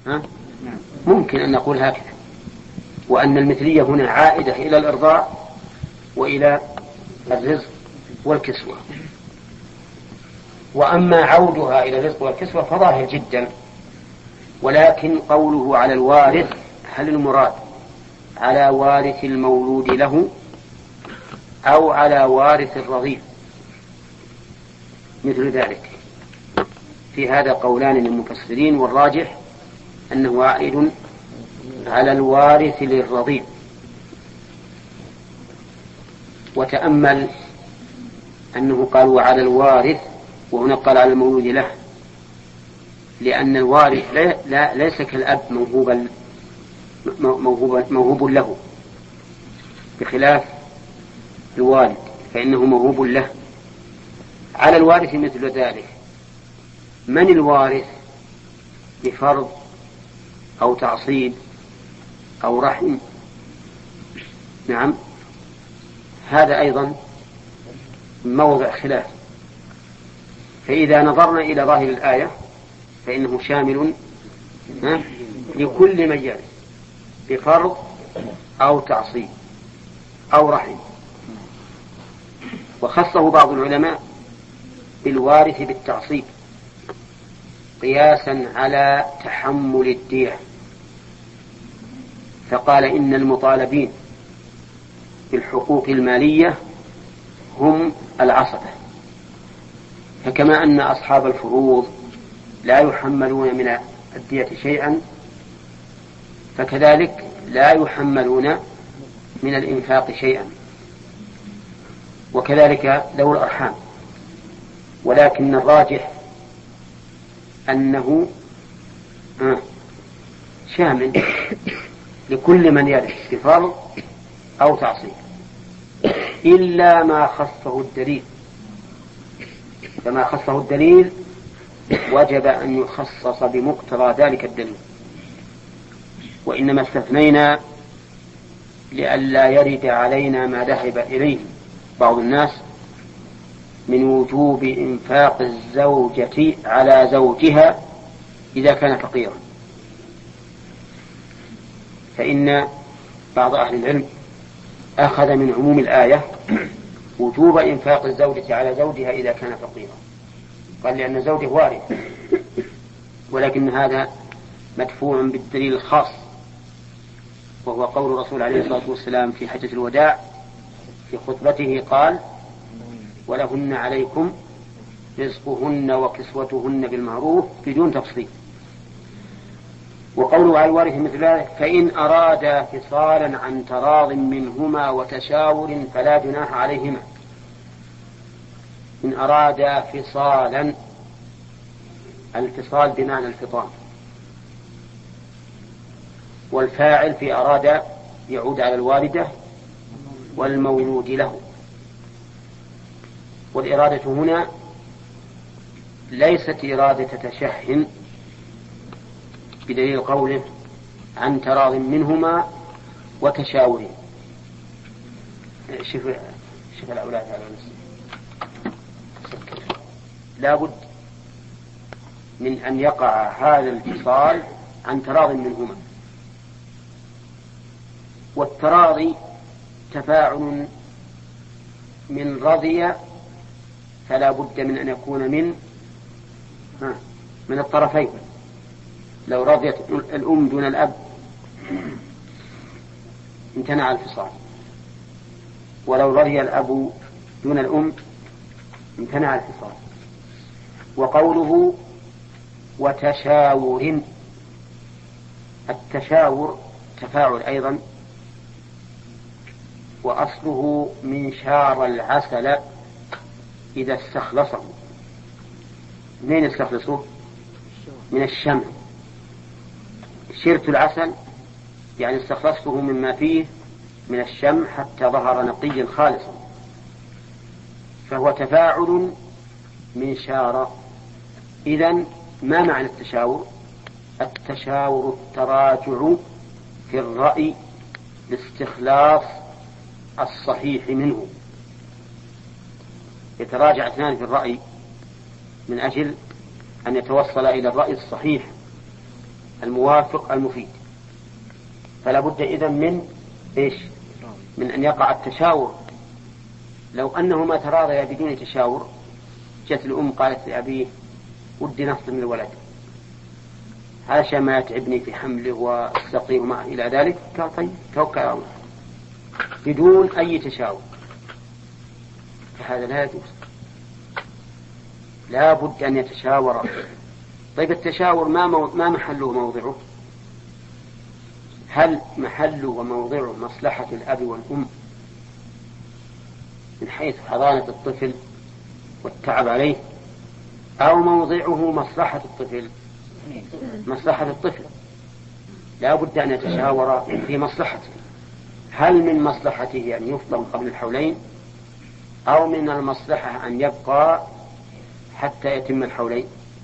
ها؟ ممكن أن نقول هكذا، وأن المثلية هنا عائدة إلى الإرضاع وإلى الرزق والكسوة. وأما عودها إلى الرزق والكسوة فظاهر جدا، ولكن قوله على الوارث، هل المراد على وارث المولود له أو على وارث الرضيع؟ مثل ذلك في هذا قولان للمفسرين، والراجح أنه عائد على الوارث للرضيع. وتأمل أنه قالوا على الوارث وهنا قال على المولود له، لأن الوارث ليس كالأب موهوب له، بخلاف الوالد فإنه موهوب له. على الوارث مثل ذلك. من الوارث بفرض أو تعصيب أو رحم؟ نعم، هذا أيضا موضع خلاف. فإذا نظرنا إلى ظاهر الآية فإنه شامل لكل من يرث بفرض أو تعصيب أو رحم. وخصه بعض العلماء بالوارث بالتعصيب قياسا على تحمل الدية، فقال إن المطالبين بالحقوق المالية هم العصبة، فكما أن أصحاب الفروض لا يحملون من الدية شيئا، فكذلك لا يحملون من الإنفاق شيئا، وكذلك ذو الأرحام. ولكن الراجح أنه شامل لكل من يرث بفرض أو تعصيب، إلا ما خصه الدليل. فما خصه الدليل وجب أن يخصص بمقتضى ذلك الدليل، وإنما استثنينا لئلا يرد علينا ما ذهب إليه بعض الناس من وجوب إنفاق الزوجة على زوجها إذا كان فقيرا. فإن بعض أهل العلم أخذ من عموم الآية وجوب إنفاق الزوجة على زوجها إذا كان فقيرا، قال لأن زوجه وارث، ولكن هذا مدفوع بالدليل الخاص، وهو قول الرسول عليه الصلاة والسلام في حجة الوداع في خطبته قال: ولهن عليكم رزقهن وكسوتهن بالمعروف بدون تفصيل. وقوله على الوارث مثل ذلك: فإن أرادا فصالا عن تراض منهما وتشاور فلا جناح عليهما. إن أرادا فصالا، الفصال بمعنى الفطام، والفاعل في أراد يعود على الوالدة والمولود له. والإرادة هنا ليست إرادة تشهٍ بدليل قوله عن تراض منهما وتشاور. شوف الأولاد على نفسه، لا بد من أن يقع هذا الفصال عن تراض منهما. والتراضي تفاعل من رضي، فلا بد من أن يكون من الطرفين. لو رضيت الأم دون الأب امتنع الفصال، ولو رضي الأب دون الأم امتنع الفصال. وقوله وتشاور، التشاور تفاعل أيضا، وأصله من شار العسل إذا استخلصه. منين يستخلصه؟ من الشمع. شرت العسل يعني استخلصته مما فيه من الشمع حتى ظهر نقيا خالصا، فهو تفاعل من شار. إذن ما معنى التشاور؟ التشاور التراجع في الرأي لاستخلاص الصحيح منه. يتراجع اثنان في الرأي من أجل أن يتوصل إلى الرأي الصحيح، الموافق المفيد. فلا بد إذن من إيش؟ من أن يقع التشاور. لو أنهما تراضيا بدون تشاور، جت الأم قالت لأبيه ودي نفصل من الولد علشان ما يتعبني في حمله والسقي وما إلى ذلك، قال طيب توكل على الله، بدون أي تشاور، فهذا لا يجوز، لا بد أن يتشاور. طيب التشاور ما محله موضعه؟ هل محله وموضعه مصلحة الأب والأم من حيث حضانة الطفل والتعب عليه، أو موضعه مصلحة الطفل؟ مصلحة الطفل. لا بد أن يتشاور في مصلحته. هل من مصلحته أن يفطم قبل الحولين، أو من المصلحة أن يبقى حتى يتم الحولين،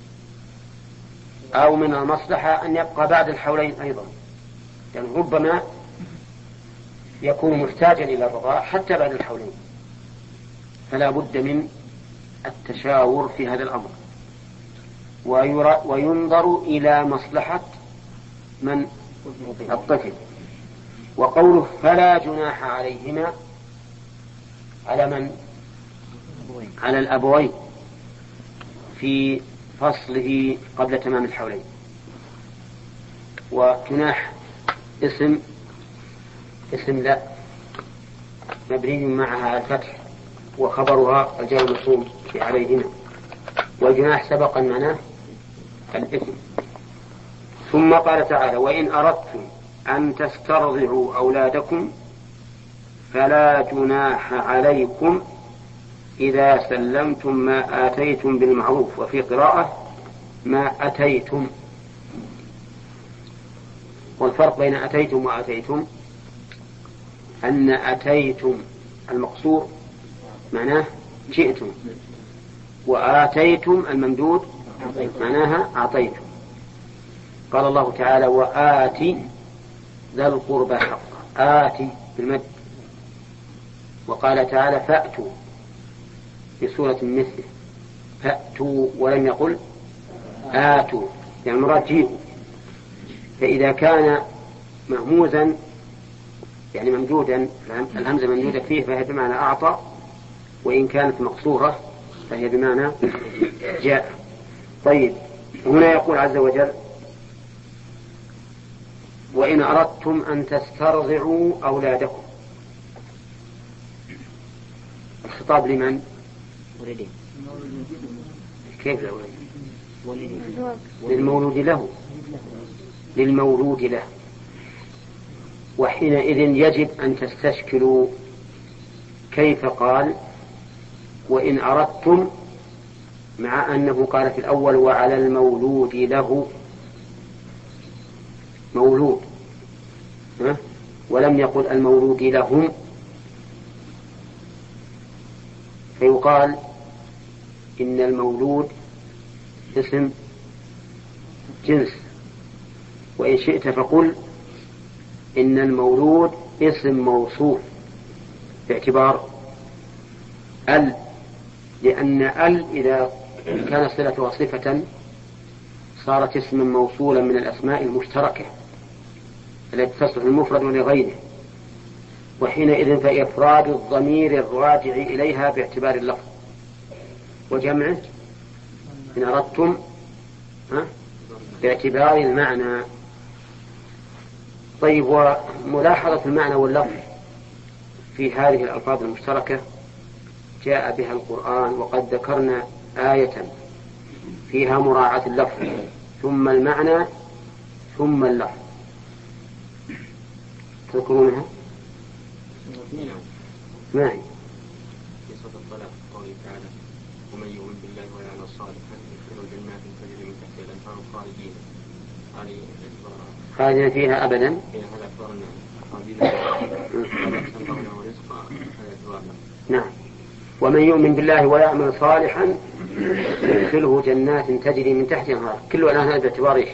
أو من المصلحة أن يبقى بعد الحولين أيضا، يعني ربما يكون محتاجا إلى الرضاعة حتى بعد الحولين. فلا بد من التشاور في هذا الأمر، وينظر إلى مصلحة من الطفل. وقوله فلا جناح عليهما، على من؟ على الأبوين في فصله قبل تمام الحولين. وجناح اسم لا مبني معها على الفتح، وخبرها الجار المفهوم في عليهما، والجناح سبق معناه الإثم. ثم قال تعالى وإن أردتم أن تسترضعوا أولادكم فلا جناح عليكم إذا سلمتم ما آتيتم بالمعروف، وفي قراءة ما أتيتم. والفرق بين أتيتم وآتيتم أن أتيتم المقصور معناه جئتم، وآتيتم الممدود معناها أعطيتم. قال الله تعالى وآتي ذا القربى حقه، آتي بالمد. وقال تعالى فأتوا في سورة مثله، فأتوا ولم يقل آتوا، يعني مراد جيئوا. فإذا كان مهموزا يعني ممدودا، الهمزة ممدودة فيه، فهي بمعنى أعطى، وإن كانت مقصورة فهي بمعنى جاء. طيب هنا يقول عز وجل وإن أردتم أن تسترضعوا أولادكم، الخطاب لمن؟ كيف للمولود له، للمولود له. وحينئذ يجب أن تستشكلوا كيف قال وإن أردتم، مع أنه قال في الأول وعلى المولود له، مولود ولم يقل المولود لهم، فيقال إن المولود اسم جنس، وإن شئت فقل إن المولود اسم موصوف باعتبار ال، لأن ال إذا كان صلتها صفة صارت اسما موصولا من الأسماء المشتركة التي تصلح المفرد ولغيره، وحينئذ فإفراد الضمير الراجع إليها باعتبار اللفظ، وجمعه إن أردتم باعتبار المعنى. طيب وملاحظة المعنى واللفظ في هذه الألفاظ المشتركة جاء بها القرآن، وقد ذكرنا آية فيها مراعاة اللفظ ثم المعنى ثم اللفظ، تذكرونها؟ ما هي؟ في سورة الطلاق قوله تعالى ومن يؤمن بالله ويعمل صالحا يدخله جنات تجري من تحتها الأنهار خالدين فيها أبدا. نعم. ومن يؤمن بالله ويعمل صالحا يدخله جنات تجري من تحتها الأنهار. كل هذا باعتبار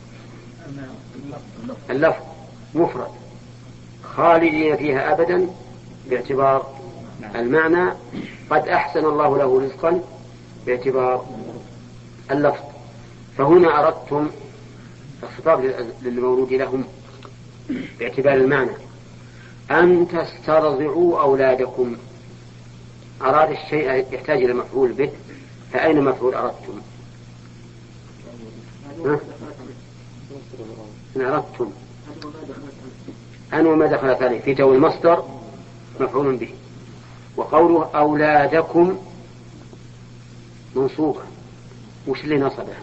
اللفظ مفرد، خالدين فيها أبدا باعتبار المعنى، قد أحسن الله له رزقا باعتبار اللفظ. فهنا أردتم الخطاب للمولود لهم باعتبار المعنى. أن تسترضعوا أولادكم، أراد الشيء يحتاج إلى مفعول به، فأين مفعول أردتم؟ إن أردتم أن وما دخلت عليه في جو المصدر مفعول به. وقوله أولادكم منصوبة، وش اللي نصبها؟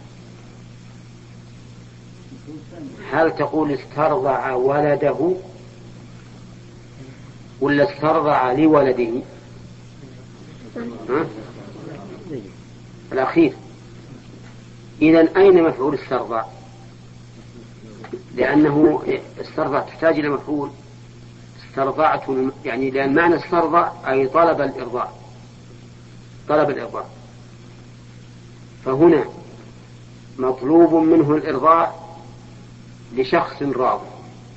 هل تقول استرضع ولده ولا استرضع لولده؟ الأخير. إذن أين مفعول استرضع؟ لأنه استرضع تحتاج إلى مفعول. استرضعت يعني لأن معنى استرضع أي طلب الإرضاع، طلب الإرضاع، فهنا مطلوب منه الإرضاع لشخص راضي،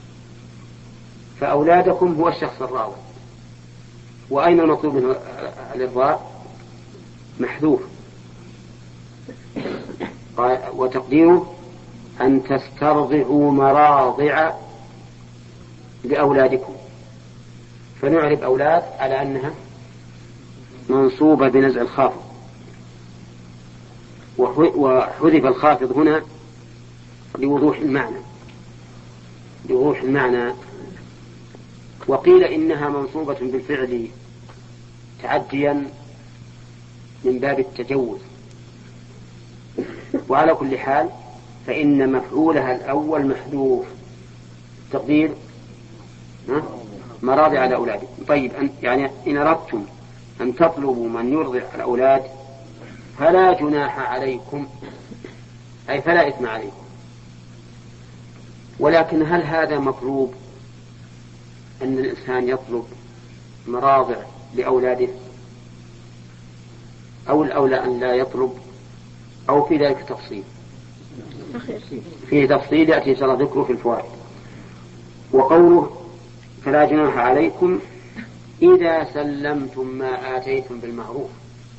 فأولادكم هو الشخص الراضي. وأين المطلوب منه الإرضاع؟ محذوف. وتقديره أن تسترضعوا مراضع لأولادكم، فنعرف أولاد على أنها منصوبة بنزع الخافض، وحذف الخافض هنا لوضوح المعنى، لوضوح المعنى. وقيل إنها منصوبة بالفعل تعديا من باب التجوز. وعلى كل حال فإن مفعولها الأول محذوف، تقدير مراضع على أولادكم. طيب يعني إن أردتم أن تطلبوا من يرضع الأولاد فلا جناح عليكم، أي فلا إثم عليكم. ولكن هل هذا مطلوب أن الإنسان يطلب مراضع لأولاده، أو الأولى أن لا يطلب، أو في ذلك تفصيل؟ فيه تفصيل يأتي إن شاء الله ذكره في الفوائد. وقوله فلا جناح عليكم إذا سلمتم ما آتيتم بالمعروف،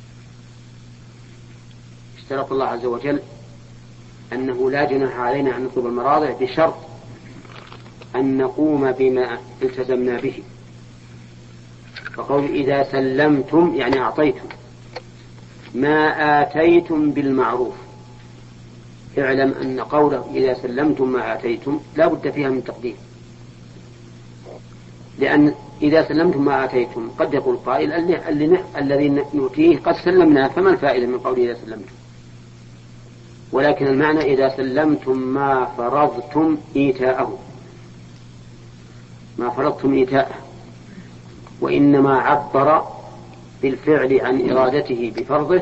اشترط الله عز وجل أنه لا جناح علينا أن نطلب المراضع بشرط أن نقوم بما التزمنا به. فقول إذا سلمتم يعني أعطيتم ما آتيتم بالمعروف. اعلم أن قوله إذا سلمتم ما آتيتم لا بد فيها من تقدير، لأن إذا سلمتم ما آتيتم قد يقول قائل الذي نؤتيه قد سلمناه، فما الفائدة من قول إذا سلمتم؟ ولكن المعنى إذا سلمتم ما فرضتم إيتاءه، ما فرضتم إيتاءه. وإنما عبر بالفعل عن إرادته بفرضه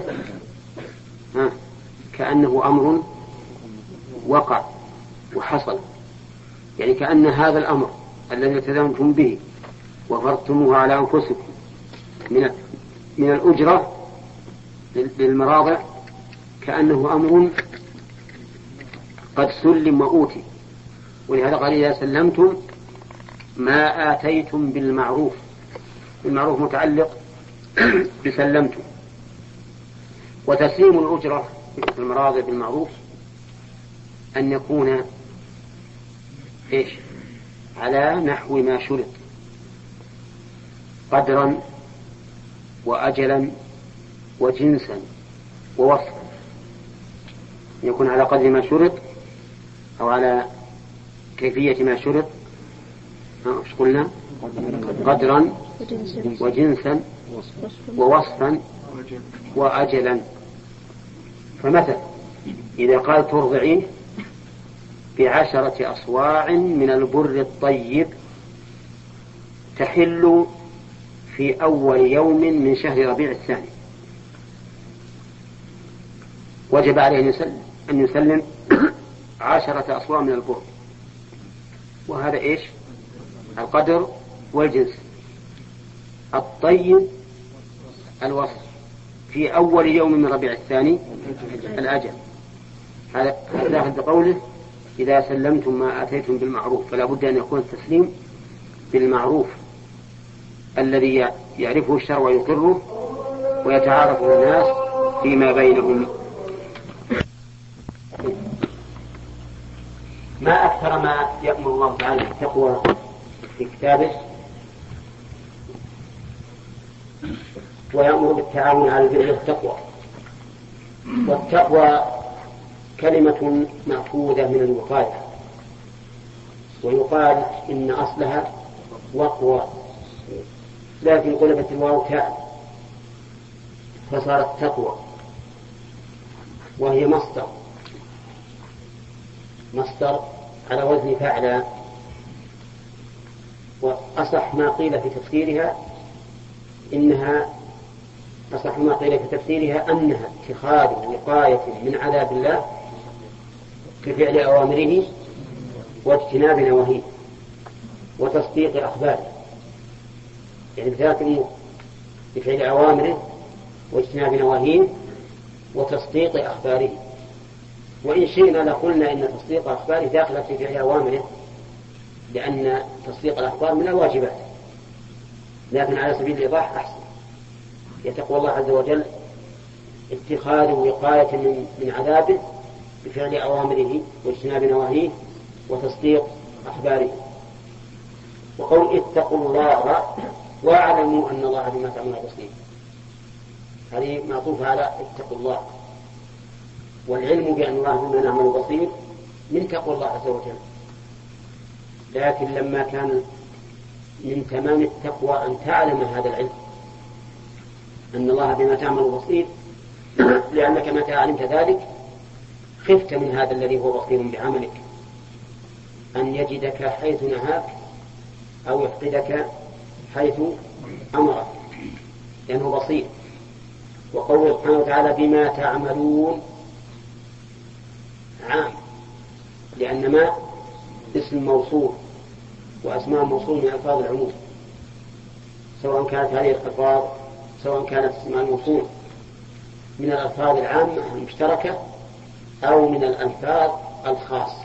كأنه أمر وقع وحصل، يعني كأن هذا الأمر الذي التزمتم به وفرضتموه على أنفسكم من الأجرة للمراضع كأنه أمر قد سلم وأوتي. ولهذا قال إذا سلمتم ما آتيتم بالمعروف، المعروف متعلق بسلمتم. وتسليم الأجرة في المراضع بالمعروف أن يكون إيش؟ على نحو ما شرط، قدرا وأجلا وجنسا ووصفا، يكون على قدر ما شرط أو على كيفية ما شرط. ايش قلنا؟ قدرا وجنسا ووصفا وأجلا. فمثلا إذا قال ترضعيه ب10 أصواع من البر الطيب تحل في أول يوم من شهر ربيع الثاني، وجب عليه أن يسلم 10 أصواع من البر. وهذا إيش؟ القدر والجنس. الطيب الوصف، في أول يوم من ربيع الثاني الأجل. هذا داخل بقوله إذا سلمتم ما آتيتم بالمعروف، فلا بد أن يكون التسليم بالمعروف الذي يعرفه الشرع ويقره ويتعارفه الناس فيما بينهم. ما أكثر ما يأمر الله تعالى بالتقوى في كتابه، ويأمر بالتعاون على البر والتقوى. والتقوى كلمة مأخوذة من الوقاية، ويقال إن أصلها وقوى، لكن قلبت الواو تاء فصارت تقوى، وهي مصدر على وزن فعل. وأصح ما قيل في تفسيرها أنها أنها اتخاذ وقاية من عذاب الله بفعل أوامره واجتناب نواهيه وتصديق أخباره، يعني بذات أمور، بفعل أوامره واجتناب نواهيه وتصديق أخباره. وإن شئنا لقلنا إن تصديق أخباره داخلة في فعل أوامره، لأن تصديق الأخبار من الواجبات، لكن على سبيل الإيضاح أحسن. يتقوى الله عز وجل اتخاذ وقاية من عذابه بفعل أوامره واجتناب نواهيه وتصديق أخباره. وقول اتقوا الله واعلموا أن الله بما تعملون بصير، هذه معطوفة على اتقوا الله، والعلم بأن الله بما نعمل بصير من تقوى الله عز وجل. لكن لما كان من تمام التقوى أن تعلم هذا العلم أن الله بما تعمل بصير، لأنك متى علمت ذلك خفت من هذا الذي هو بصير بعملك أن يجدك حيث نهاك أو يفقدك حيث أمرك، لأنه بصير. وقوله سبحانه وتعالى بما تعملون عام، لأن ما اسم موصول، وأسماء موصول من ألفاظ العموم، سواء كانت هذه الألفاظ سواء كانت اسماء الموصول من الألفاظ العامة المشتركة أو من الألفاظ الخاصة.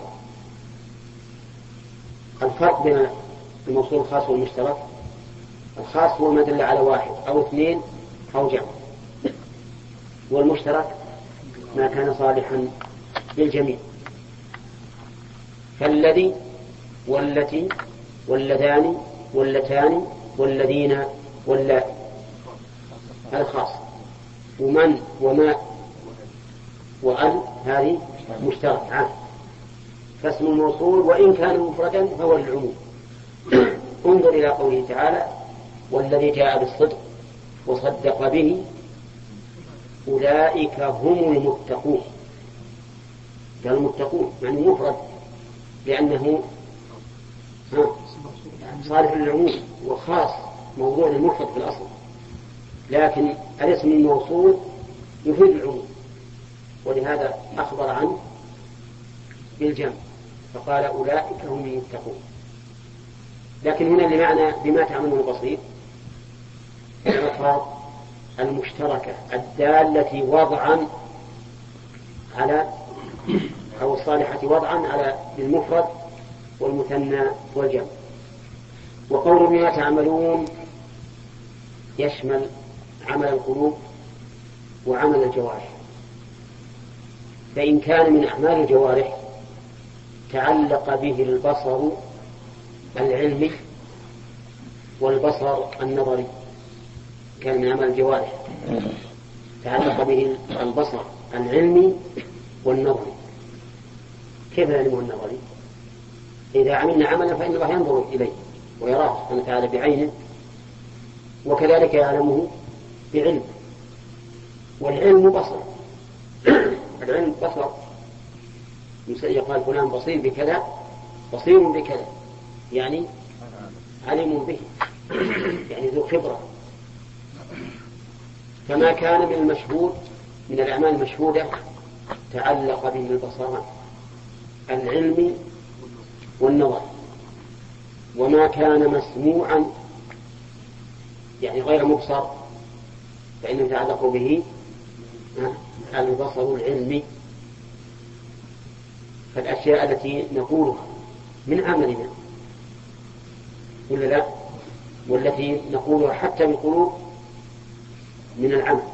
الفرق بين الموصول الخاص والمشترك: الخاص هو ما دل على واحد أو اثنين أو جمع، والمشترك ما كان صالحا للجميع، كالذي والتي واللذان واللتان والذين واللائي، هذا خاص. ومن وما وأن هذه مشترك عام. فاسم الموصول وإن كان مفردا فهو للعموم. انظر إلى قوله تعالى والذي جاء بالصدق وصدق به أولئك هم المتقون. قال المتقون يعني مفرد لأنه صالح للعموم، وخاص موضوع المفرد في الأصل، لكن الاسم الموصول يفيد العموم، ولهذا أخبر عنه بالجمع فقال أولئك هم المتقون. لكن هنا اللي معنى بما تعملون بصير الألفاظ المشتركة الدالة وضعا على أو الصالحة وضعا على المفرد والمثنى والجمع. وقول بما تعملون يشمل عمل القلوب وعمل الجوارح، فإن كان من أعمال الجوارح تعلق به البصر العلمي والبصر النظري، كان من أعمال الجوارح تعلق به البصر العلمي والنظري. كيف نعلمه النظري؟ إذا عملنا عملا فإن الله ينظر إليه ويراه سبحانه وتعالى بعينه، وكذلك يعلمه بعلم. والعلم بصر العلم بصر، يقال فلان بصير بكذا، بصير بكذا يعني علم به، يعني ذو خبرة. فما كان من المشهود من الأعمال المشهودة تعلق به البصران العلمي والنظر. وما كان مسموعا يعني غير مبصر فإنه يتعلق به البصر العلمي. فالأشياء التي نقولها من عملنا ولا لا، والتي نقولها حتى بالقلوب من العمل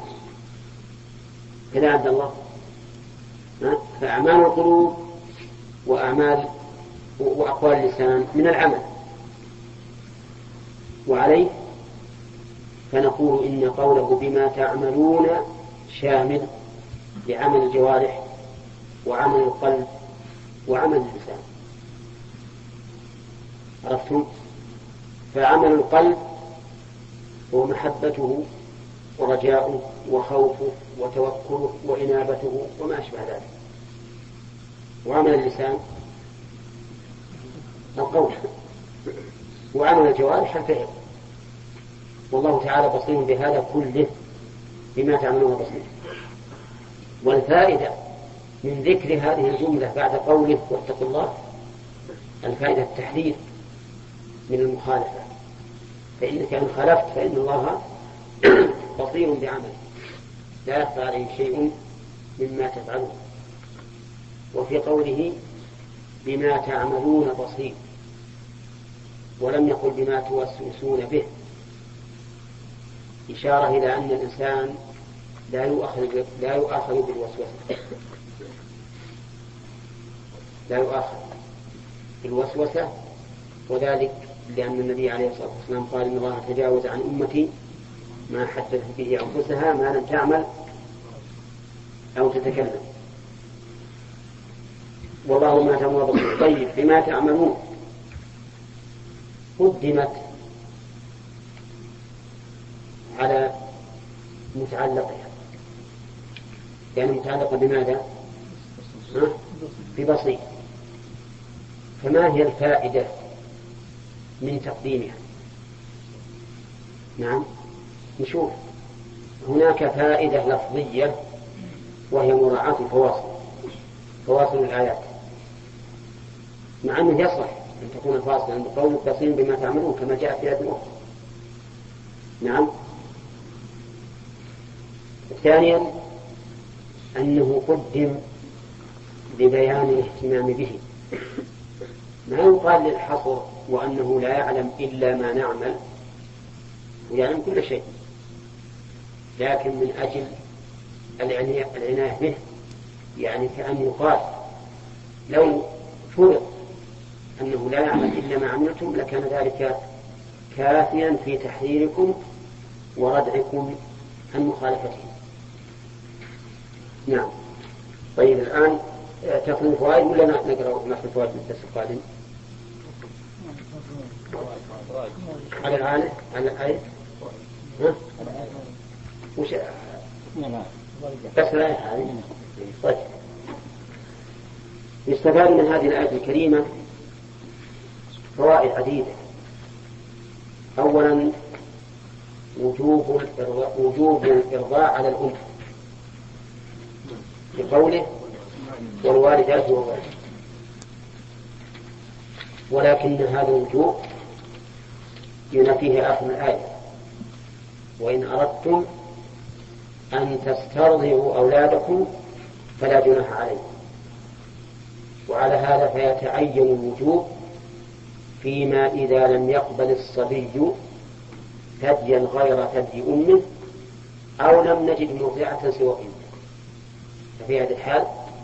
كذا عند الله. فأعمال القلوب وأعمال وأقوال اللسان من العمل. وعليه فنقول إن قوله بما تعملون شامل لعمل الجوارح وعمل القلب وعمل اللسان. عرفتم؟ فعمل القلب هو محبته ورجاؤه وخوفه وتوكله وإنابته وما أشبه ذلك. وعمل اللسان القول، وعمل الجوارح الفعل. والله تعالى بصير بهذا كله، بما تعملون بصير. والفائدة من ذكر هذه الجملة بعد قوله واتقوا الله الفائدة التحذير من المخالفة، فإنك إن خالفت فإن الله بصير بعمل لا يخفى عليه شيء مما تفعلون. وفي قوله بما تعملون بصير ولم يقل بما توسوسون به إشارة إلى أن الإنسان لا يؤاخذ بالوسوسة، لا يؤاخذ بالوسوسة، وذلك لأن النبي عليه الصلاة والسلام قال إن الله تجاوز عن أمتي ما حدث به أنفسها ما لم تعمل أو تتكلم. والله ما تعملون بصير. طيب بما تعملون قدمت على متعلقها، يعني متعلقة بماذا؟ ببصير. فما هي الفائدة من تقديمها؟ نعم نشوف. هناك فائدة لفظية وهي مراعاة فواصل الآيات، مع أنه يصح أن تكون فاصلا عند قوله بصير بما تعملون كما جاء في آيات أخرى. نعم. ثانيا أنه قدم لبيان الاهتمام به، ما يقال للحصر وأنه لا يعلم إلا ما نعمل، ويعلم كل شيء، لكن من أجل العناية به، يعني كأن يقال لو فرض أنه لا يعمل إلا ما عملتم لكان ذلك كافيا في تحذيركم وردعكم عن مخالفتهم. نعم. طيب الآن تأخذ الفوائد ولا نقرأ نأخذ الفوائد من الدرس القادم؟ على الآية على الآية وش بس الآية هذه. طيب يستفاد من هذه الآية الكريمة فوائد عديدة. أولا وجوب الإرضاء على الأم بقوله والوالدات والوالد، ولكن هذا الوجوب ينفيه آخر الآية وإن أردتم أن تسترضعوا أولادكم فلا جناح عليكم. وعلى هذا فيتعين الوجوب فيما إذا لم يقبل الصبي ثديا غير ثدي أمه أو لم نجد مرضعة سوى أمه، ففي هذه الحال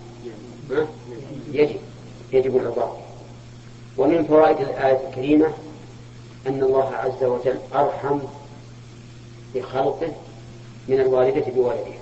يجب الرضاعة. ومن فوائد الآية الكريمة أن الله عز وجل أرحم بخلقه من الوالدة بولدها،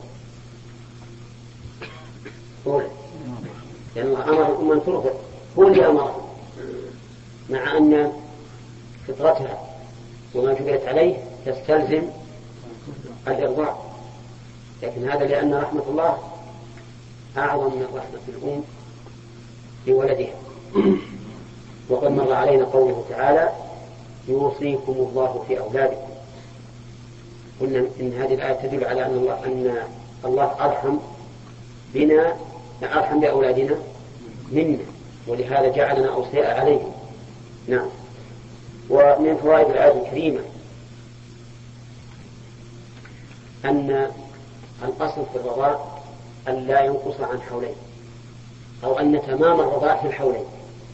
لأن الله أمر الأم أن ترضع، هو اللي أمرها، مع أن فطرتها وما جبلت عليه تستلزم الإرضاع، لكن هذا لأن رحمة الله أعظم من رحمة الأم بولدها. وقد مر علينا قوله تعالى يوصيكم الله في أولادكم، قلنا إن هذه الآية تدل على أن الله أرحم بنا، أرحم بأولادنا منا، ولهذا جعلنا أوصياء عليهم. نعم. ومن فوائد الآية الكريمة أن الأصل في الرضاع أن لا ينقص عن حولين، أو أن تمام الرضاع في الحولين،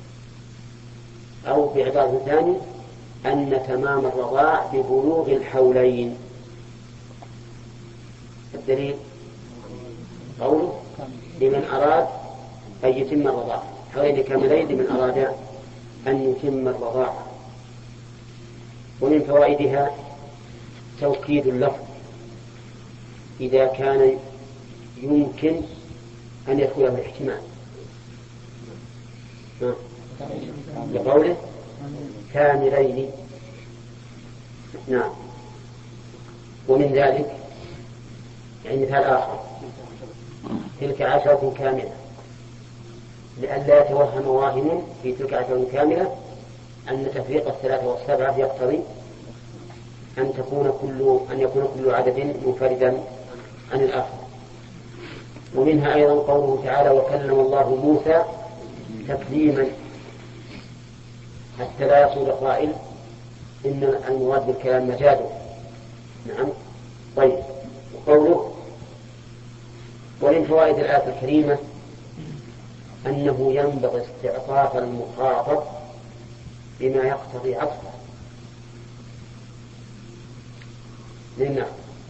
أو بعبارة ثانية أن تمام الرضاع ببلوغ الحولين. الدليل قوله لمن أراد أن يتم الرضاع، حولين كاملين لمن أراد أن يتم الرضاعة. ومن فوائدها توكيد اللفظ إذا كان يمكن أن يدخله الاحتمال، لقوله كاملين. نعم. ومن ذلك يعني مثال آخر، تلك 10 كاملة، لئلا يتوهم واهم في تلك 10 كاملة أن تفريق 3 و7 يقتضي أن يكون كل عدد منفردا عن الآخر. ومنها أيضا قوله تعالى وكلم الله موسى تكليما، حتى لا يقول قائل إن المراد بالكلام مجازه. نعم. طيب. وقوله ومن فوائد الآية الكريمة أنه ينبغي استعطاف المخاطب بما يقتضي عطفه. لأن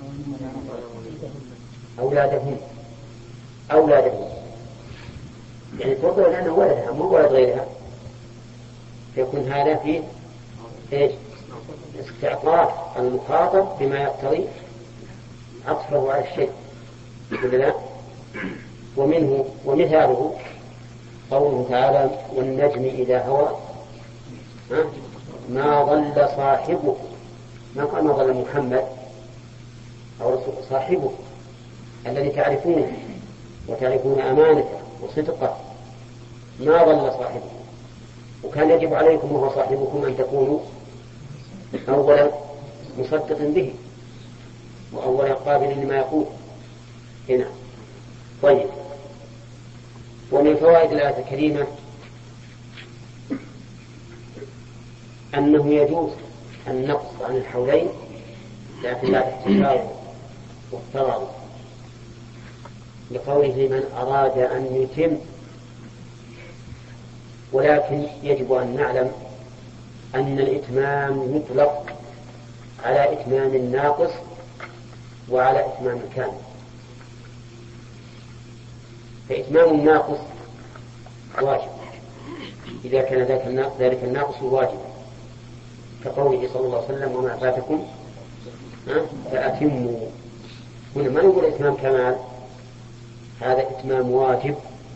أولادهم يعني تقول لأنه ولدها مو ولد غيرها، فيكون هذا فيه إيش؟ استعطاف المخاطب بما يقتضي عطفه على الشيء، ولا لا؟ ومنه ومثاله قوله تعالى والنجم إذا هوى ما ضل صاحبه، ما قال ما ضل محمد أو رسول، صاحبه الذي تعرفونه وتعرفون أمانته وصدقه، ما ضل صاحبه. وكان يجب عليكم وهو صاحبكم أن تكونوا أولا مصدق به وأولا قابل لما يقول هنا. طيب. ومن فوائد الآية الكريمة أنه يجوز النقص عن الحولين لكن لا تتساوي والتراضي، لقوله من أراد أن يتم. ولكن يجب أن نعلم أن الإتمام يطلق على إتمام الناقص وعلى إتمام الكامل. فإتمام الناقص واجب إذا كان ذلك الناقص واجب، كقوله صلى الله عليه وسلم وما فاتكم فأتموا. هنا ما نقول إتمام كمال، هذا إتمام واجب.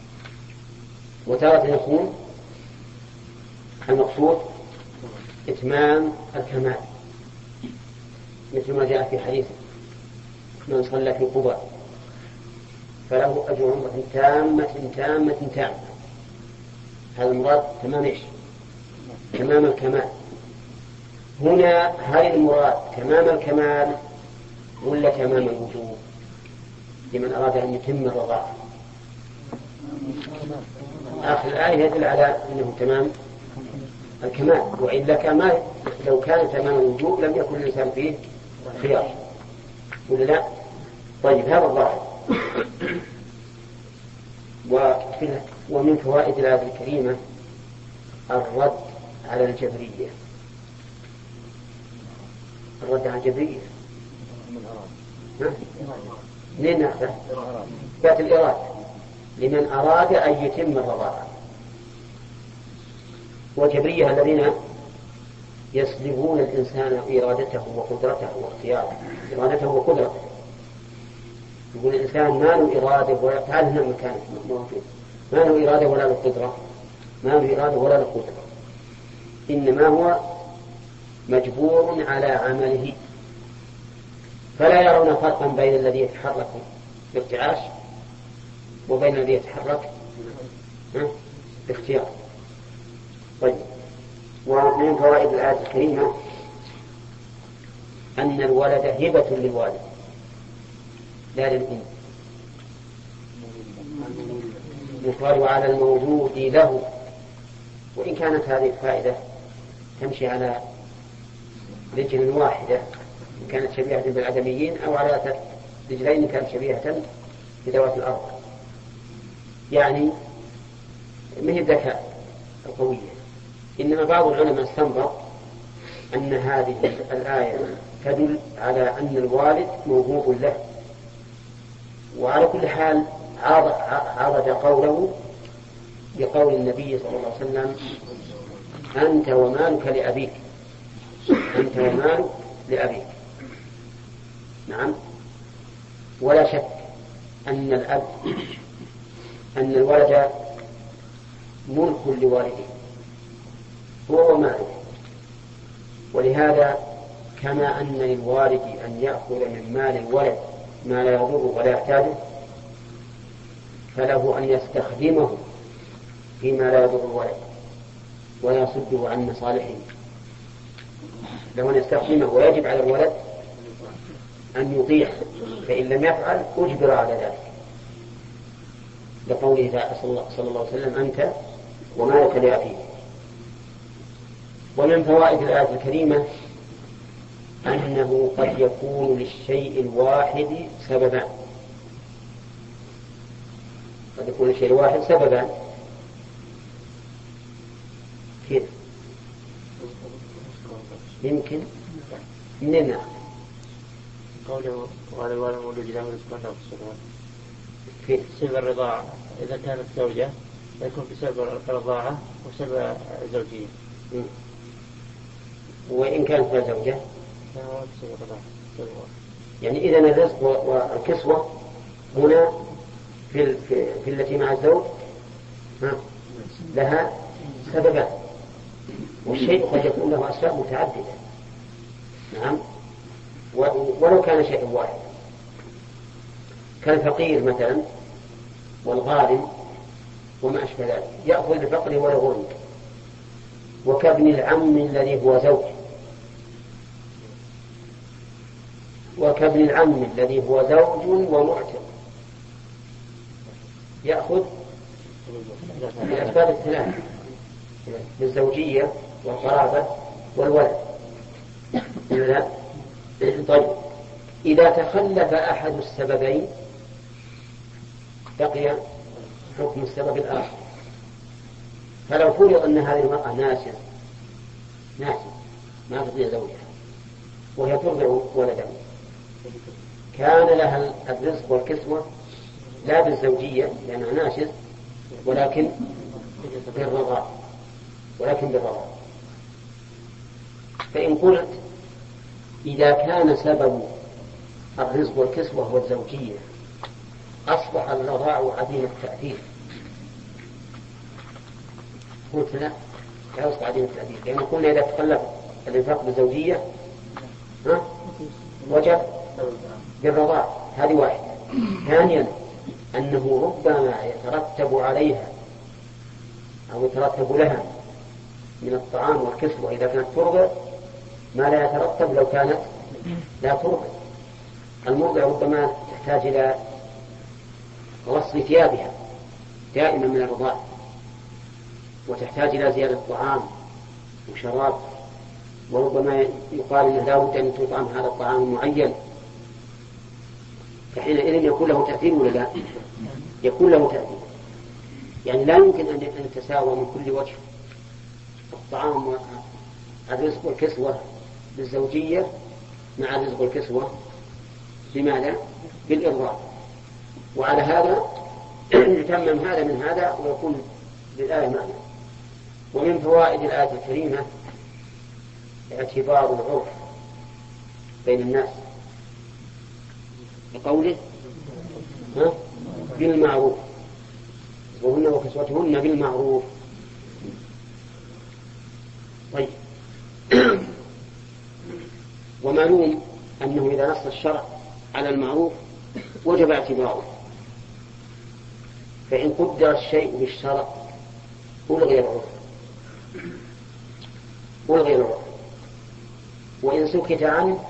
وتارة يكون المقصود إتمام الكمال، مثل ما جاء في حديث من صلى في قباء فله أجر عمرة تامة تامة تامة. هذا المراد تمام إيش؟ تمام الكمال. هنا هل المراد تمام الكمال ولا تمام الوجوب لمن أراد أن يتم الرضاعة؟ آخر الآية يدل على أنه تمام الكمال، وإلا كما لو كان تمام الوجوب لم يكن الإنسان فيه خيار، ولا لا؟ طيب. هذا الظاهر. ومن فوائد الآية الكريمة الرد على الجبرية. الرد على الجبرية منين نأخذ؟ ذات الإرادة لمن أراد أن يتم الرضاعة. والجبرية الذين يسلبون الإنسان إرادته وقدرته واختياره، إرادته وقدرته. يقول الإنسان ما له إرادة ولا تعال هنا مكان موجود، ما له إرادة ولا له قدرة، ما له إرادة ولا له قدرة، إنما هو مجبور على عمله. فلا يرون فرقا بين الذي يتحرك بارتعاش وبين الذي يتحرك باختيار. طيب. ومن فوائد الآية الكريمة أن الولد هبة للوالد لا للأم. يقال على المولود له، وإن كانت هذه الفائدة تمشي على رجل واحدة إن كانت شبيهة بالعدميين، أو على رجلين إن كانت شبيهة بذوات الأرض. يعني ما هي الذكاء القوية. إنما بعض العلماء استنبط أن هذه الآية تدل على أن الوالد موهوب له. وعلى كل حال عارض قوله بقول النبي صلى الله عليه وسلم أنت ومالك لأبيك، أنت ومالك لأبيك. نعم. ولا شك أن الأب أن الولد ملك لوالده هو وماله، ولهذا كما أن للوالد أن يأخذ من مال الولد ما لا يضره ولا يحتاجه، فله أن يستخدمه فيما لا يضر الولد ولا يصده عن مصالحه. له أن يستخدمه، ويجب على الولد أن يطيع، فإن لم يفعل أجبر على ذلك، لقوله صلى الله عليه وسلم أنت ومالك لأبيك. ومن فوائد الآية الكريمة أنه قد يكون للشيء الواحد سببان، قد يكون للشيء الواحد سببان. كيف؟ يمكن مننا قوله وعلى الوالد مولود له رزقا وكسوة في سبب الرضاعة، إذا كانت زوجة يكون بسبب الرضاعة وسبب زوجية، وإن كانت زوجة يعني إذن الرزق والكسوة هنا في التي مع الزوج لها سببان، والشيء قد يكون له أسباب متعددة. نعم. ولو كان شيء واحد كالفقير مثلا والغارم وما أشبه ذلك يأخذ بفقره ولا غرم، وكابن العم الذي هو زوج، وكابن العم الذي هو زوج ومعتق يأخذ بالأسباب الثلاث، بالزوجية والقرابة والولد. طيب، إذا تخلف أحد السببين بقي حكم السبب الآخر. فلو فرض أن هذه المرأة ناسية ما تطيع زوجها وهي ترضع ولدا، كان لها الرزق والكسوة لا بالزوجية لأنها ناشز ولكن بالرضاع. فإن قلت إذا كان سبب الرزق والكسوة هو الزوجية أصبح الرضاع عديم التأثير، قلت لا يصبح عديم التأثير، لأن قلنا إذا تخلف الإنفاق بالزوجية وجب بالرضاع. هذه واحدة. ثانيا أنه ربما يترتب عليها أو يترتب لها من الطعام والكسوة إذا كانت ترضع ما لا يترتب لو كانت لا ترضع. المرضع ربما تحتاج إلى غسل ثيابها دائما من الرضاع، وتحتاج إلى زيادة طعام وشراب، وربما يقال إنه لا بد أن تطعم هذا الطعام المعين، فحينئذ يكون له تأثير ولا لا؟ يكون له تأثير. يعني لا يمكن أن يتساوى من كل وجه الطعام والرزق والكسوة بالزوجية مع الرزق والكسوة بماذا؟ بالإرضاع. وعلى هذا يتمم هذا من هذا ويكون للآية معنى. ومن فوائد الآية الكريمة اعتبار العرف بين الناس بقوله بالمعروف، وهن وكسوتهن بالمعروف. طيب، ومعلوم أنه إذا نص الشرع على المعروف وجب اعتباره، فإن قدر الشيء بالشرع ألغي العرف، وإن سكت عنه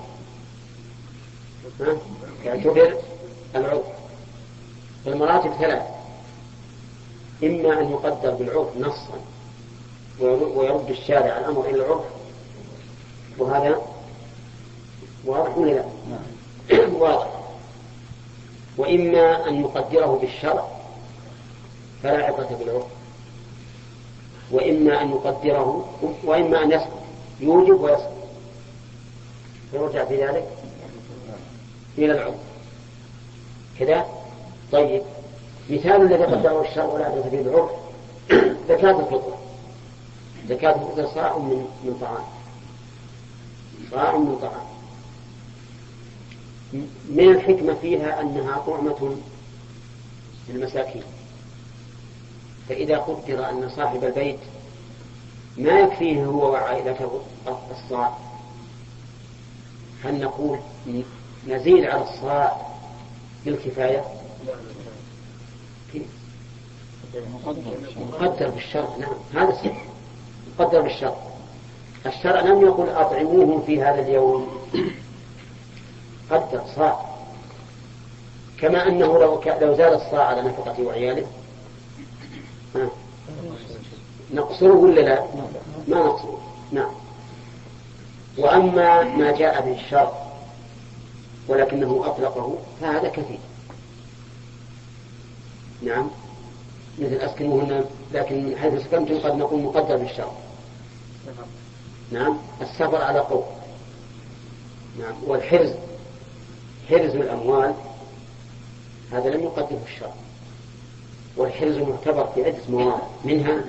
يعتبر العرف. فالمراتب ثلاث: إما أن يقدر بالعرف نصا ويرد الشارع الأمر إلى العرف، وهذا واضح ولا لا؟ واضح. وإما أن يقدره بالشرع فلا عبرة بالعرف، وإما أن يسقط يوجب ويسقط فيرجع في ذلك إلى العرف كذا. طيب، مثال الذي قدره الشرع ولا عبرة به بالعرف زكاة الفطر. زكاة الفطر صاع من طعام، صاع من طعام. من الحكمة فيها أنها طعمة للمساكين، فإذا قدر أن صاحب البيت ما يكفيه هو وعائلته الصاع، هل نقول نزيد على الصاع بالكفاية؟ مقدر بالشرع. نعم هذا صح، مقدر بالشرع. الشرع لم يقل أطعموهم في هذا اليوم، قدر صاع، كما أنه لو زاد الصاع على نفقته وعياله نقصره ولا لا؟ ما نقصره. نعم. وأما ما جاء به الشرع ولكنه أطلقه فهذا كثير. نعم، مثل أسكنوهن، لكن من حيث سكنتم قد نقول مقدر بالشرع. نعم، السفر على قول. نعم، والحرز، حرز الأموال هذا لم يقدره الشرع، والحرز معتبر في عدة مواضع، منها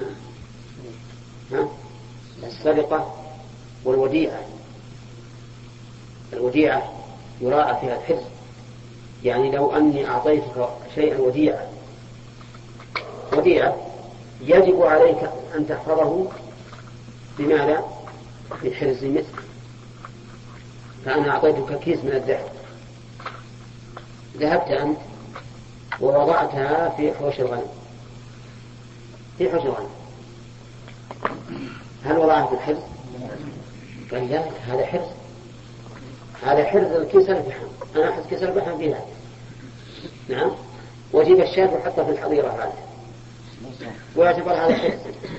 السرقة والوديعة. الوديعة يراعى فيها الحرز، يعني لو أني أعطيتك شيئا وديعة يجب عليك أن تحفظه بماذا؟ بحرز مثل. فأنا أعطيتك كيس من الذهب، ذهبت أنت ووضعتها في حوش الغنم، هل وضعها في الحرز؟ قال لا، هذا حرز الكيس الفحم، أنا أحرز كيس الفحم فيها. نعم، وجيب الشاة وحطها في الحظيرة هذه ويعتبر هذا حرز.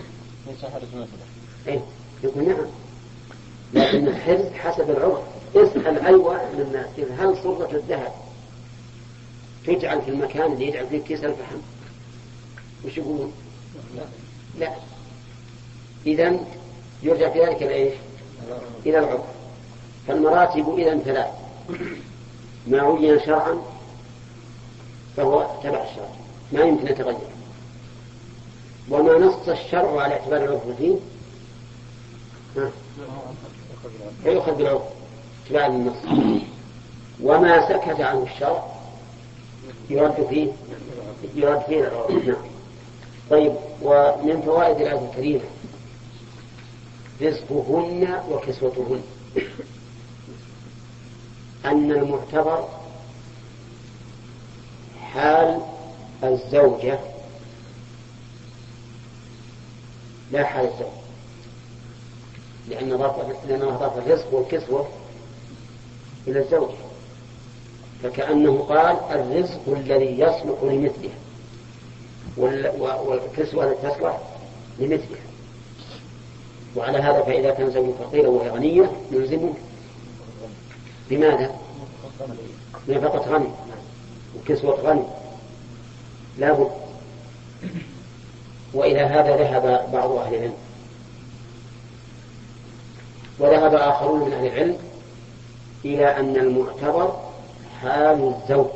إيه؟ يقول نعم، لكن الحرز حسب العرف. اسأل أي واحد من الناس هل صرة الذهب تجعل في المكان اللي يجعل فيه كيس الفحم؟ وش يقولون؟ لا. إذن يرجع في ذلك إلى العرف. فالمراتب إذن ثلاث: ما عين شرعا فهو تبع الشرع، ما يمكن يتغير، وما نص الشرع على اعتبار العرف فيه فيؤخذ بالعرف اتباعا للنص، وما سكت عنه الشرع يرد فيه العرف. نعم. طيب، ومن فوائد الآية الكريمة رزقهن وكسوتهن، أن المعتبر حال الزوجة لا حال الزوج، لأن أضاف الرزق والكسوة إلى الزوج، فكأنه قال الرزق الذي يصلح لمثلها والكسوة التي تصلح لمثلها. وعلى هذا فإذا كان زوج فقيرا وهي غنية نلزمه بماذا؟ نفقة غني وكسوة غني لا بد. وإلى هذا ذهب بعض أهل العلم، وذهب آخرون من أهل العلم إلى أن المعتبر حال الزوج،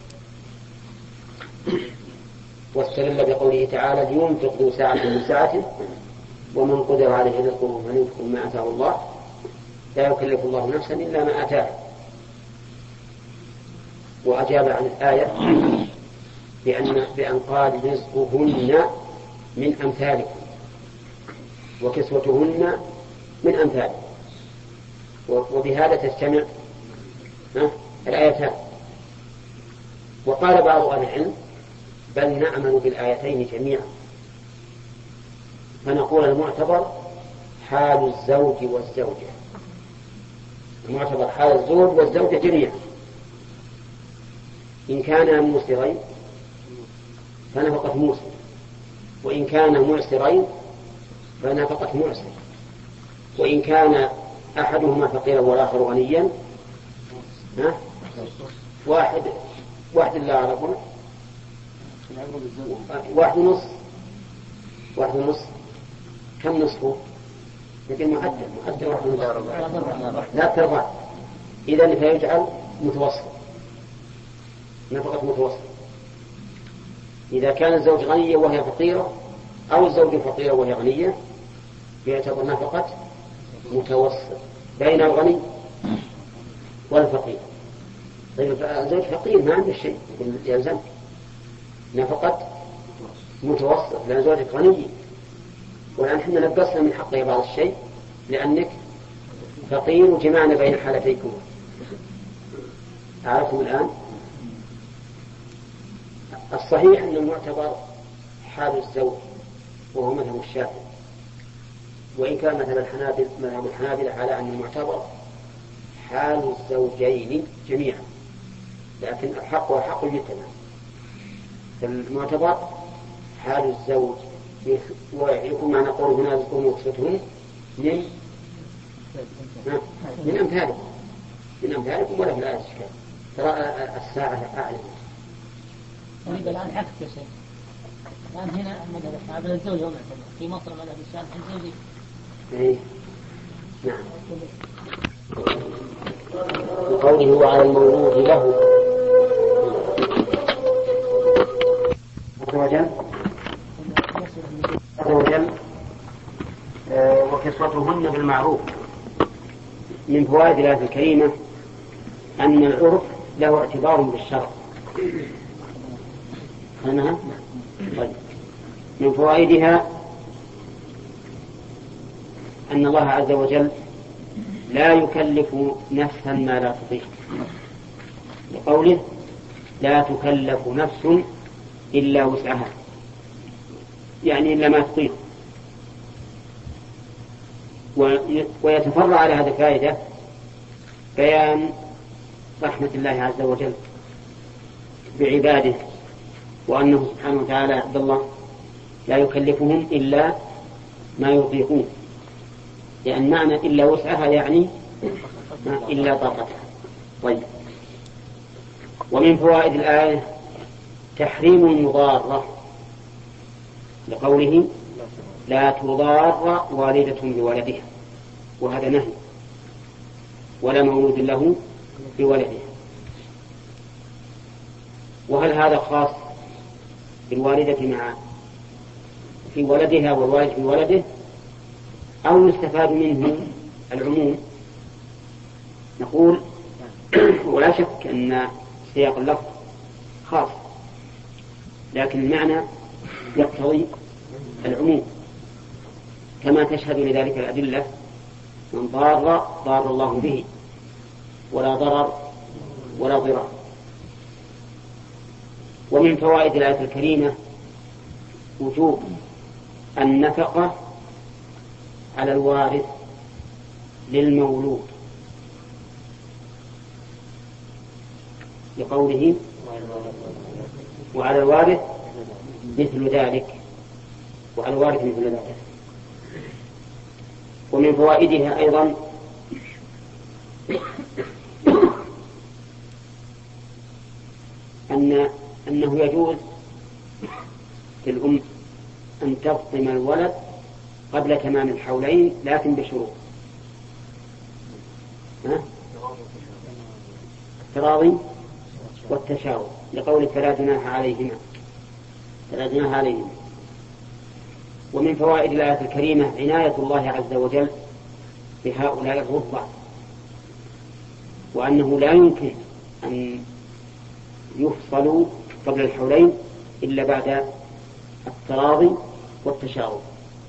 واستدل بقوله تعالى لينفق ذو سعة من سعته ومن قدر عليه رزقه فلينفق ما آتاه الله لا يكلف الله نفسا إلا ما آتاه. وأجاب عن الآية بأن قال رزقهن من أمثالكم وكسوتهن من أمثالكم، وبهذا تجتمع الآيتان. وقال بعض أهل العلم بل نعمل بالآيتين جميعا، فنقول المعتبر حال الزوج والزوجة، المعتبر حال الزوج والزوجة جميعا، إن كانا موسرين فنفقة موسر، وإن كانا معسرين فنفقة معسر، وإن كان أحدهما فقيرا والآخر غنيا واحد لا أعرفه، واحد ونص. كم نصفه؟ لكن معدل واحد ونصف لا تربع. إذن فيجعل متوسط، نفقة متوسط. إذا كان الزوج غنيا وهي فقيرة أو الزوج فقيرة وهي غنية يعتبر نفقة متوسط بين الغني والفقير. طيب الزوج فقير ما عنده شيء يلزم نفقة متوسط لأن زوجك غني، والآن احنا نقصنا من حقه بعض الشيء لأنك فقير وجمعنا بين حالتيكم. أعرفوا الآن؟ الصحيح أن المعتبر حال الزوج وهو مذهب الشافعي، وإن كان مذهب الحنابلة على أن المعتبر حال الزوجين جميعا، لكن الحق وحق المجتمع. فالمعتبر حال الزوج ويكون معنى قوله هنا رزقهم وكسوتهم من أمثالكم ولا في الآية الشكال. ترى الساعة أعلم. نريد الآن عكس يا شيخ. الآن هنا مذهب الحنابلة الزوج هو معتبر، في مصر مذهب الشافعي الزوجي. إيه نعم. وقوله وعلى المولود له عز وجل وكسوتهن بالمعروف. من فوائد الآية الكريمة أن العرف له اعتبار بالشرع. طيب. من فوائدها أن الله عز وجل لا يكلف نفسا ما لا تطيق، لقوله لا تكلف نفس إلا وسعها، يعني إلا ما تطيق. ويتفرع على هذا الفائدة بيان رحمة الله عز وجل بعباده، وأنه سبحانه وتعالى عبد الله لا يكلفهم إلا ما يطيقون، لأن معنى إلا وسعها يعني إلا طاقتها. طيب. ومن فوائد الآية تحريم المضارة، لقوله لا تضار والدة بولدها، وهذا نهي، ولا مولود له بولده. وهل هذا خاص بالوالدة مع في ولدها والوالد في ولده، أو يستفاد منه العموم؟ نقول ولا شك أن سياق اللفظ خاص، لكن المعنى يقتضي العموم، كما تشهد لذلك الأدلة: من ضار الله به ولا ضرر ولا ضرار. ومن فوائد الآية الكريمة وجوب النفقة على الوارث للمولود، لقوله وعلى الوارث مثل ذلك، وعلى الوارث مثل ذلك. ومن فوائدها أيضا أنه يجوز للأم أن تفطم الولد قبل تمام الحولين، لكن بشروط: التراضي والتشاور، لقول فلا جناح عليهما. ومن فوائد الآية الكريمة عناية الله عز وجل بهؤلاء الرضع، وأنه لا يمكن أن يفصلوا قبل الحولين إلا بعد التراضي والتشاور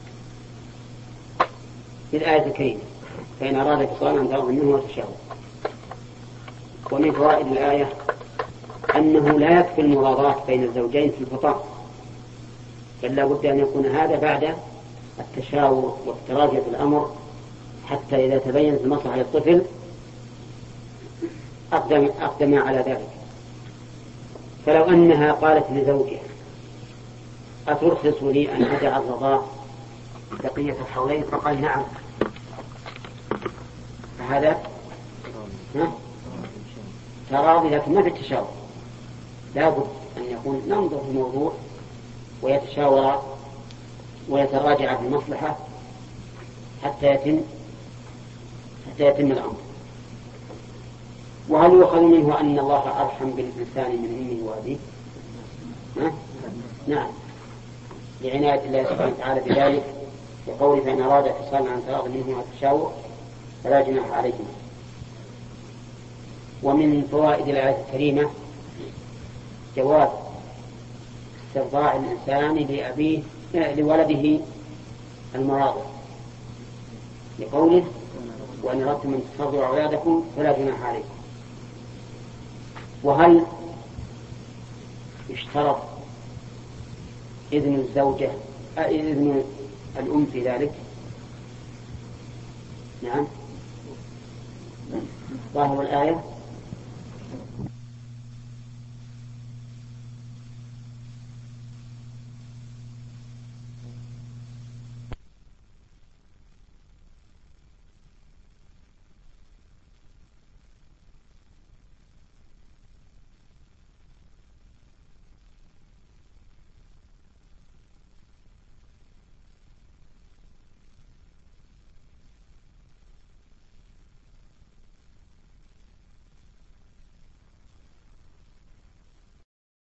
في الآية الكريمة، فإن أراد فصالا عن تراض منه وتشاور. ومن فوائد الآية أنه لا يكفي المراضاة بين الزوجين في الفطام، بل لا بد أن يكون هذا بعد التشاور والتراجع في الأمر، حتى إذا تبينت المصلحة للطفل أقدم على ذلك. فلو أنها قالت لزوجها: أترخص لي أن أدع الرضاع بقية الحولين؟ فقال: نعم، فهذا تراضي، لكن ما في التشاور. لا بد أن يكون ننظر في الموضوع ويتشاور ويتراجع في المصلحة حتى يتم الأمر. وهل يؤخذ منه أن الله أرحم بالإنسان من أمه وأبيه؟ نعم، لعناية الله سبحانه وتعالى بذلك يقول فإن أراد اتصالا عن تراض منهما التشاور فلا جناح عليهما. ومن فوائد الآية الكريمة جواز استرضاع الإنسان لأبيه لولده المراضع، لقوله وإن أردتم أن تسترضعوا أولادكم فلا جناح عليكم. وهل يشترط إذن الزوجة إذن الأم في ذلك؟ نعم، ظاهر الآية